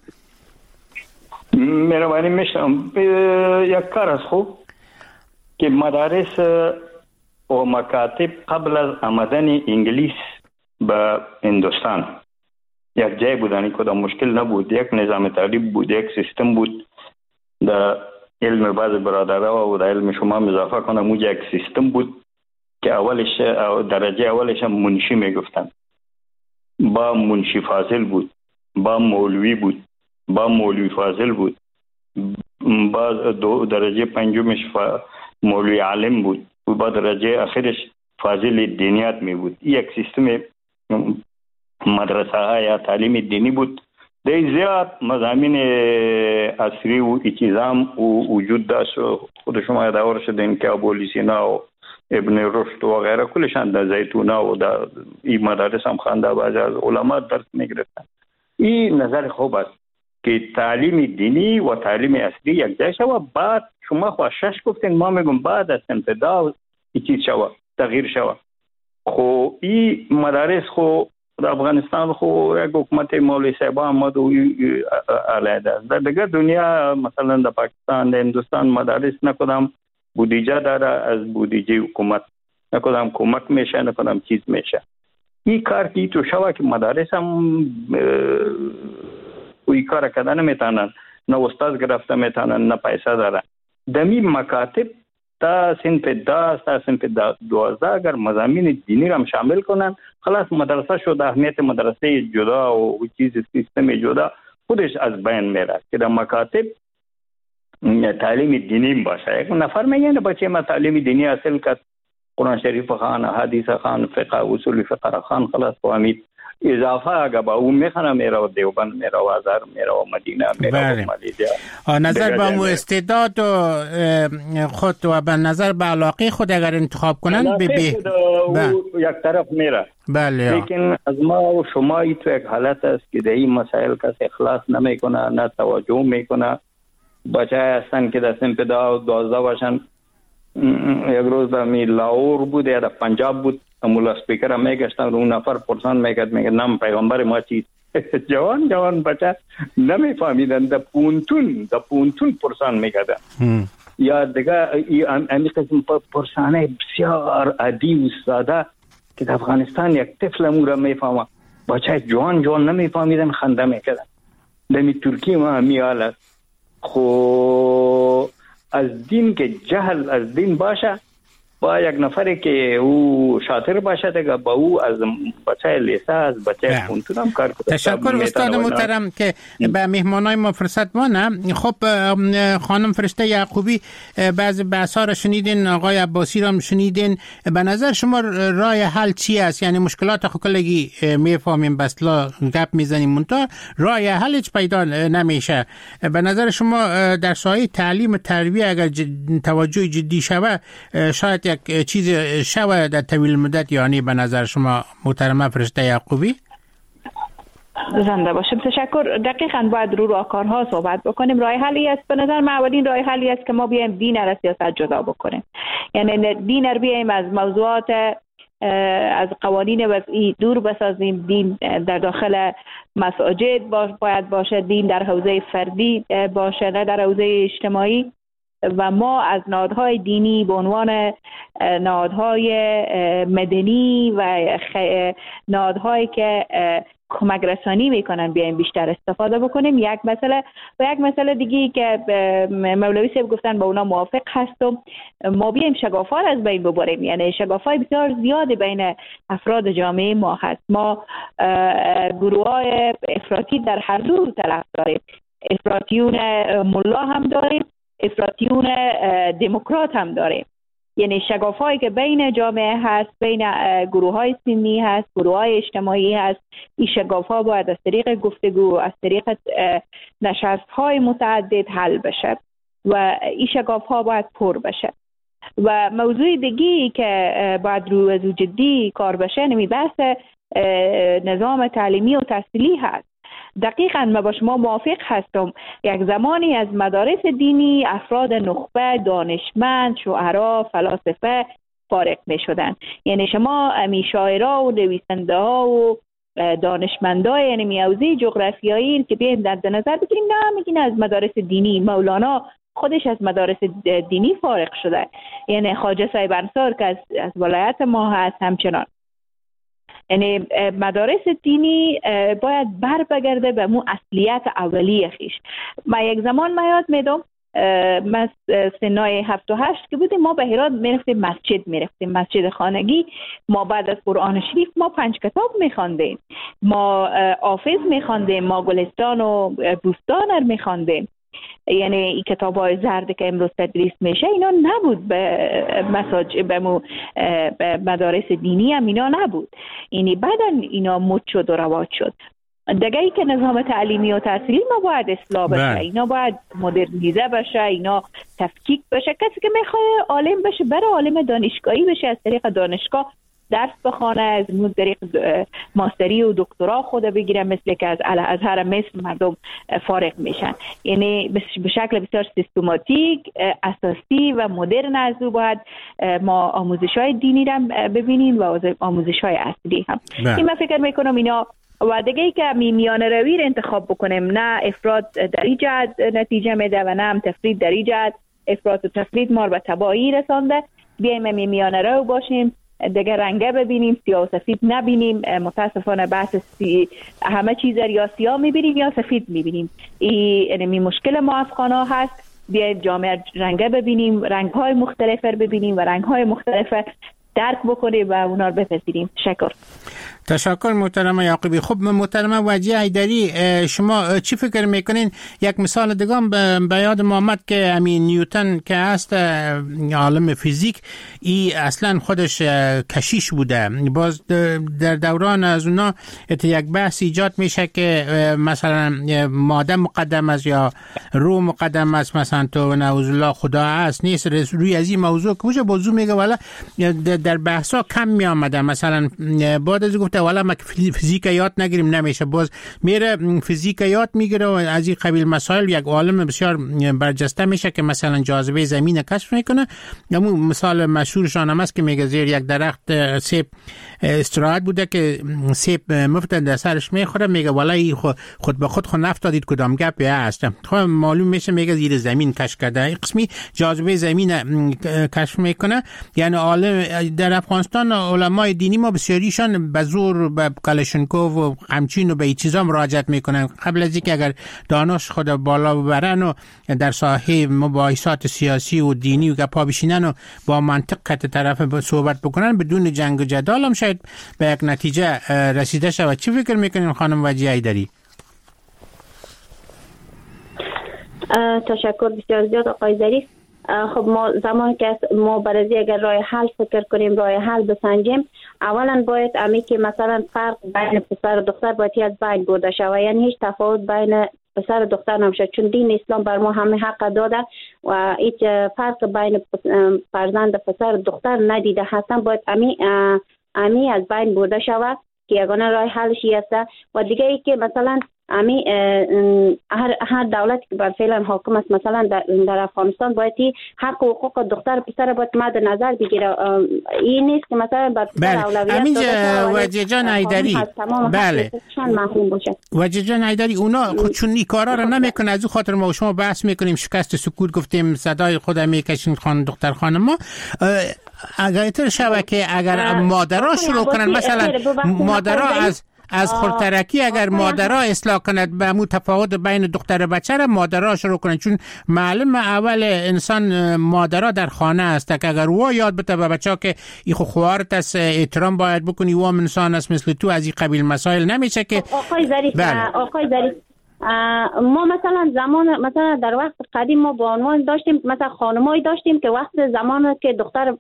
مهربانی میشم. یک کار است خوب که مدارس و مکاتب قبل از آمدن انگلیس به هندوستان یک جای بودن، کدام مشکل نبود. یک نظام تعلیم بود، یک سیستم بود. در علم بعض برادرها و در علم شما اضافه کنم، اونجا یک سیستم بود که اولش درجه اولش منشی میگفتن، با منشی فاضل بود، با مولوی بود، با مولوی فاضل بود، با درجه پنجمش مولوی عالم بود و با درجه آخرش فاضل دینیات می بود. یک سیستم مدرسه ها یا تعلیم دینی بود. در زیاد مضامین عصری و اتزام و وجود داشت. خود شما دور شدین که ابو سینا و ابن رشد و غیره کلشان در زیتونا و در این مدارس هم خوانده، بعضی از علما درس میگرفتن. این نظر خوب است که تعلیم دینی و تعلیم اصلی یک جای شود. بعد شما خوشش گفتین، ما میگم بعد از انفضا چیز شود، تغییر شود. خو این مدارس خو در افغانستان خو یک حکومت مولوی صاحب آمد و علیحده است. در دیگر دنیا مثلا در پاکستان، در هندوستان مدارس نکدام بودجه داره، از بودجه حکومت نکدام کمک میشه، نکدام چیز میشه. این کار کی تو شود که مدارس هم وی کار کردن نمیتونن، نه استاد گرفته میتونن، نه پیسه داره. دمی مکاتب تا صنف 10 تا صنف 12 اگر مضامین دینی را شامل کنن، خلاص مدرسه شد. اهمیت مدرسه جدا و چیز سیستم جدا خودش از بین میره که در مکاتب تعلیم دینی باشه. یک نفر میگه بچه ما تعلیم دینی حاصل کرد، قرآن شریف خان، حدیث خان، فقه، اصول فقه خان، خلاص فهمید. اضافه اگه با اون میخوانم میره و دیوبند میره و ازهر میره و مدینه میره و مالیزیا. نظر به استعداد و خود و به نظر به علاقه خود اگر انتخاب کنن یک طرف میره. بله. لیکن از ما و شما ای تو یک حالت است که در این مسائل کس اخلاص نمیکنه، نه توجه میکنه. بچه هستن که در صنف 12 باشن. یک روز در لاهور بود یا در پنجاب بود، مولا سپیکر هم میگشتن رو اون نفر پرسان میگد نام پیغمبر ما چیست. جوان بچه نمیفهمیدن. در پونتون پرسان میگدن. یا دیگه امی قسم پرسانه بسیار عادی و ساده که در افغانستان یک طفل امور میفهمه. بچه جوان نمیفهمیدن، خنده میکردن. در ترکیه ما همی حال است. خو از دین که جهل از دین باشه، با یک نفری که او شاطر باشه دیگه با او از بچه لیسه از بچه خونتون هم کار کنه. تشکر استاد محترم که به مهمانای ما فرصت مانه. خب خانم فرشته یعقوبی بعضی بحث‌ها را شنیدین، آقای عباسی را هم شنیدین. به نظر شما راه حل چی است؟ یعنی مشکلات خودلگی میفهمیم بس لا گپ میزنیم منتها راه حل هیچ پیدا نمیشه. به نظر شما در ساحه تعلیم و تربیت اگر توجه جدی شود شاید یک چیز شود در طویل مدت، یعنی به نظر شما محترمه فرشته یعقوبی؟ زنده باشیم. تشکر. دقیقاً باید رو راهکارها صحبت بکنیم. راه حلی است به نظر من، اولین راه حلی است که ما بیایم دین را از سیاست جدا بکنیم. یعنی دین را بیایم از موضوعات از قوانین وضعی دور بسازیم. دین در داخل مساجد باید باشه، دین در حوزه فردی باشه نه در حوزه اجتماعی، و ما از نهادهای دینی به عنوان نهادهای مدنی و نهادهایی که کمک رسانی میکنن بیایم بیشتر استفاده بکنیم. یک مسئله دیگه که مولوی صاحب گفتن با اونا موافق هستم، ما بیایم شگاف‌ها را از بین ببریم. یعنی شگاف‌های بسیار زیاد بین افراد جامعه ما هست. ما گروه‌های افراطی در هر دو طرف داریم، افراطیون ملا هم داریم، افراطیون دموکرات هم داریم. یعنی شگاف‌هایی که بین جامعه هست، بین گروه‌های سنی هست، گروه‌های اجتماعی هست، این شگاف‌ها باید از طریق گفتگو، از طریق نشست‌های متعدد حل بشه و این شگاف‌ها باید پر بشه. و موضوع دیگه‌ای که باید رو جدی کار بشه نمی بحث نظام تعلیمی و تحصیلی هست. دقیقاً ما با شما موافق هستم. یک زمانی از مدارس دینی افراد نخبه، دانشمند، شعرا، فلاسفه فارغ می شدن. یعنی شما امی شاعرها و نویسنده ها و دانشمندای یعنی حوزه جغرافیایی که بیایم در نظر بگیریم، نه میگین از مدارس دینی. مولانا خودش از مدارس دینی فارغ شده. یعنی خواجه صاحب انصار که از ولایت ما هست همچنان. یعنی مدارس دینی باید بر بگرده به مو اصلیت اولیه خیش. ما یک زمان ما یاد میدم، ما سنای 7 و 8 که بودیم، ما به هرات میرفتیم مسجد خانگی. ما بعد از قرآن شریف ما 5 کتاب میخواندیم، ما حافظ میخواندیم، ما گلستان و بوستان رو میخواندیم. یعنی این کتاب‌های زرد که امروز تدریس میشه اینا نبود به مدارس دینی هم اینا نبود. یعنی بعدا اینا مد شد و رواج شد. دیگه ای که نظام تعلیمی و تحصیلی ما باید اصلاح بشه، اینا باید مدرنیزه بشه، اینا تفکیک بشه. کسی که میخواد عالم بشه بره عالم دانشگاهی بشه، از طریق دانشگاه درس بخونه، از طریق ماستری و دکترا خود بگیره، مثل که از الازهر مصر مردم فارغ میشن. یعنی به شکل بسیار سیستماتیک، اساسی و مدرن از او باید ما آموزش‌های دینی را ببینیم و آموزش‌های اصلی هم. این من فکر میکنم اینا. و دیگه ای که میانه روی رو انتخاب بکنیم، نه افراط در این جهت نتیجه میده و نه هم تفرید در این جهت. افراط و تفرید ما رو به تباهی رسانده. بیایم میانه رو باشیم، دیگه رنگه ببینیم، سیاه و سفید نبینیم. متاسفانه بحث همه چیز یا سیاه میبینیم یا سفید میبینیم. این مشکل ما افغانا هست. بیاید جامعه رنگه ببینیم، رنگ‌های مختلف رو ببینیم و رنگ‌های مختلف درک بکنیم و اونا رو بپذیریم. تشکر محترمه یعقوبی. خب محترمه وجیه حیدری، شما چی فکر میکنین؟ یک مثال دیگه به یاد ما آمد که امین نیوتن که هست عالم فیزیک، ای اصلا خودش کشیش بوده. باز در دوران از اونا یک بحث ایجاد میشه که مثلا ماده مقدم است یا روح مقدم است، مثلا تو نعوذ الله خدا هست نیست. روی از این موضوع که موضوع میگه والا در بحثا کم می آمده. مثلا بعد از گفته والا ما فیزیک یاد نگیریم نمیشه، باز میره فیزیک یاد میگیره و از این قبیل مسائل یک عالم بسیار برجسته میشه که مثلا جاذبه زمین کشف میکنه. همون مثال مشهورشان هم است که میگه زیر یک درخت سیب استراحت بوده که سیب مفت در سرش میخوره، میگه والله خود به خود نفتادید کدام گپی هست. خب معلوم میشه میگه زیر زمین کشف کرده، این قسمی جاذبه زمین کشف میکنه. یعنی عالم در افغانستان علمای دینی ما بسیاریشان به زور به کلاشینکوف و همچین و به این چیزا مراجعت میکنن قبل از اینکه اگر دانش خود بالا ببرن و در ساحه مباحثات سیاسی و دینی و گپا بشینن و با منطق قطع طرف صحبت بکنن بدون جنگ و جدال هم شاید به یک نتیجه رسیده شود. چی فکر میکنین خانم وجیه ایدری؟ تشکر بسیار زیاد آقای ظریف. خب ما زمانی که ما برای اگر راه حل فکر کنیم، راه حل بسنجیم، اولا باید امی که مثلا فرق بین پسر و دختر باید از بین برده شود، یعنی هیچ تفاوت بین پسر و دختر نمیشه، چون دین اسلام بر ما همه حق داده و هیچ فرق بین فرزند پسر و دختر ندیده هستن. باید امی از بین برده شود که یگانه راه حلشی است. و دیگه ای که مثلا امی هر دولتی که بر فعلا حاکم است، مثلا در افغانستان باید حق و حقوق دختر و پسر باید مد نظر بگیره. این نیست که مثلا بر پسر اولویت داده وجیه جان ایدری، بله وجیه جان ایدری، اونا چون این کارا رو نمیکنه، از اون خاطر ما و شما بحث میکنیم شکست سکوت گفتیم صدای خود میکشین دختر خانم ما. اگر ایتر شبکه اگر مادرها شروع کنن، مثلا مادرها از خودترکی اگر مادرها اصلاح کند به مو تفاوت بین دختر و بچه را مادرها شروع کنند، چون معلوم اول انسان مادرها در خانه است که اگر او یاد بده به بچه ها که ای خو خوارت است، احترام باید بکنی، او انسان است مثل تو، از این قبیل مسائل نمیشه که آقای ظریف ما مثلا در وقت قدیم ما با عنوان داشتیم، مثلا خانمایی داشتیم که وقت زمان که دختر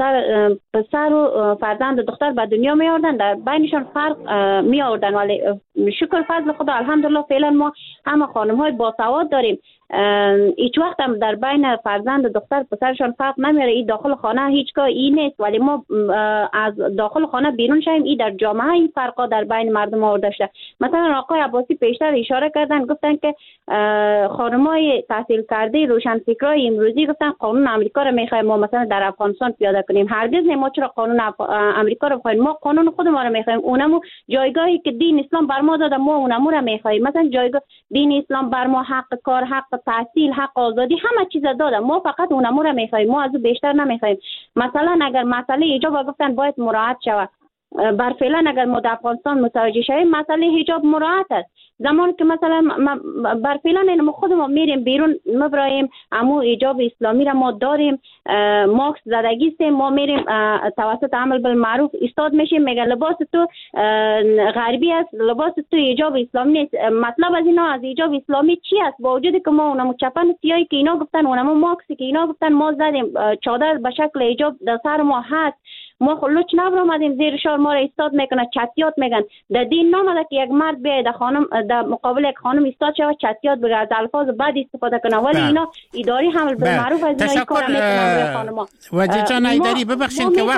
پسر و فرزند دختر به دنیا می آوردن در بینشان فرق می آوردن، ولی شکر فضل خدا الحمدلله فعلا ما همه خانم‌های باسواد داریم. هیچ وقت هم در بین فرزند دختر پسرشان فرق نمیاره. این داخل خانه هیچگاه این نیست، ولی ما از داخل خانه بیرون شیم این در جامعه این فرقا در بین مردم آورده شده. مثلا آقای عباسی پیشتر اشاره کردن، گفتن که خانمای تحصیل کرده روشنفکرای امروزی گفتن قانون امریکا رو میخوایم ما مثلا در افغانستان پیاده کنیم. هرگز نه، ما چرا قانون امریکا رو بخوایم؟ ما قانون خود ما رو میخوایم، اونمو جایگاهی که دین اسلام بر ما داده ما اونمو رو میخوایم. مثلا جایگاه دین اسلام بر ما حق کار، حق تحصیل، حق آزادی، همه چیز داده، ما فقط اونمو رو میخوایم، ما از او بیشتر نمیخوایم. مثلا اگر مسئله حجاب گفتن باید مراعات شود، بر فعلا اگر ما در افغانستان متوجه شویم مسئله حجاب مراعات است. زمان که مثلا بر فعلا ما خودمون میریم بیرون مبرایم، امو حجاب اسلامی را ما داریم، ماکس زدگی است، ما میریم توسط عمل بالمعروف استاد میشیم، میگه لباس تو غربی است، لباس تو حجاب اسلامی نیست. مطلب از اینا از حجاب اسلامی چی است؟ با وجودی که ما اونمو چپن سیاهی که اینا گفتن، اونمو ماکسی که اینا گفتن ما زدیم، چادر به شکل حجاب در سر ما هست، ما خلوچ نبر آمدیم زیر شار ما را استاد میکنه، چتیات میگن. در دین نامده که یک مرد بیاید در مقابل یک خانم استاد شود چتیات بگه، از الفاظ بد استفاده کنه، ولی اینا اداری حمل بالمعروف از اینا کار میکنن خانم‌ها. وجیه جان ایدری ببخشید که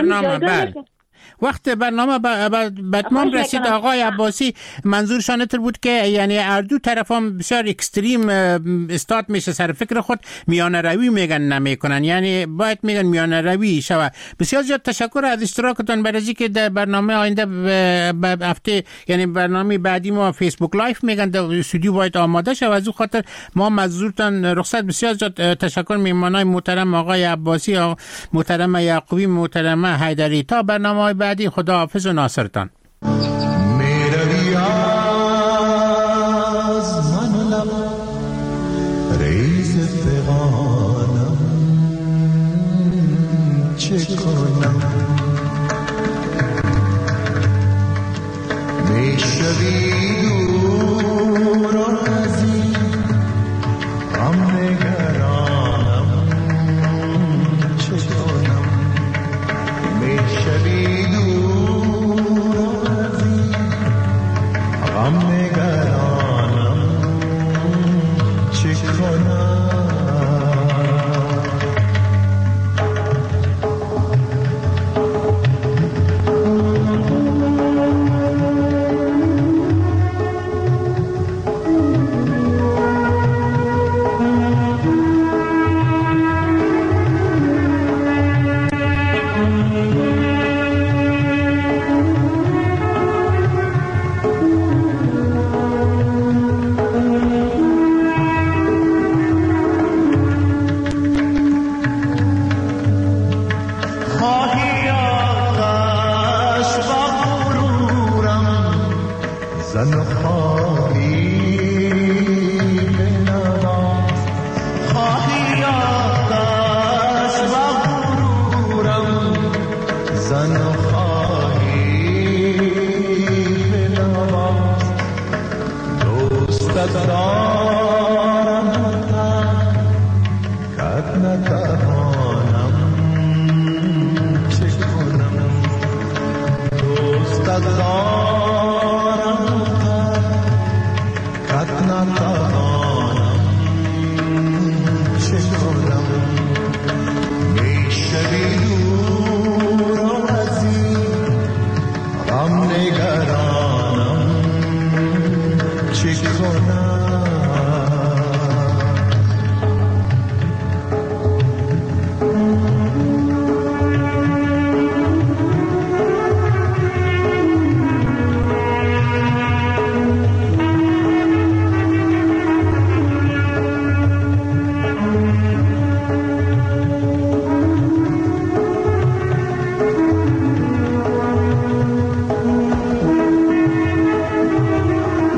وقت برنامه به اتمام رسید. آقای عباسی منظورشان اتر بود که یعنی اردو طرف هم بسیار اکستریم استاد میشه سر فکر خود، میانه روی میگن نمیکنن، یعنی باید میگن میانه روی شود. بسیار زیاد تشکر از اشتراکتان برای که در برنامه آینده به هفته یعنی برنامه بعدی ما فیسبوک لایف میگن در استودیو باید آماده شود، از اون خاطر ما منظورتان رخصت. بسیار زیاد تشکر میمانای محترم آقای عباسی، محترم یعقوبی، محترم حیدری. تا برنامه بعدی خدا حافظ و ناصرتان. میروی از من لب ریز فغانم چه کنم، میشوی دور از این غم نگرانم چه کنم، میشوی دارم کد نتوانم چه کنم دوست دارم کد نتوانم چه کنم میشوی دور و عزیز غم نگرانم چه کنم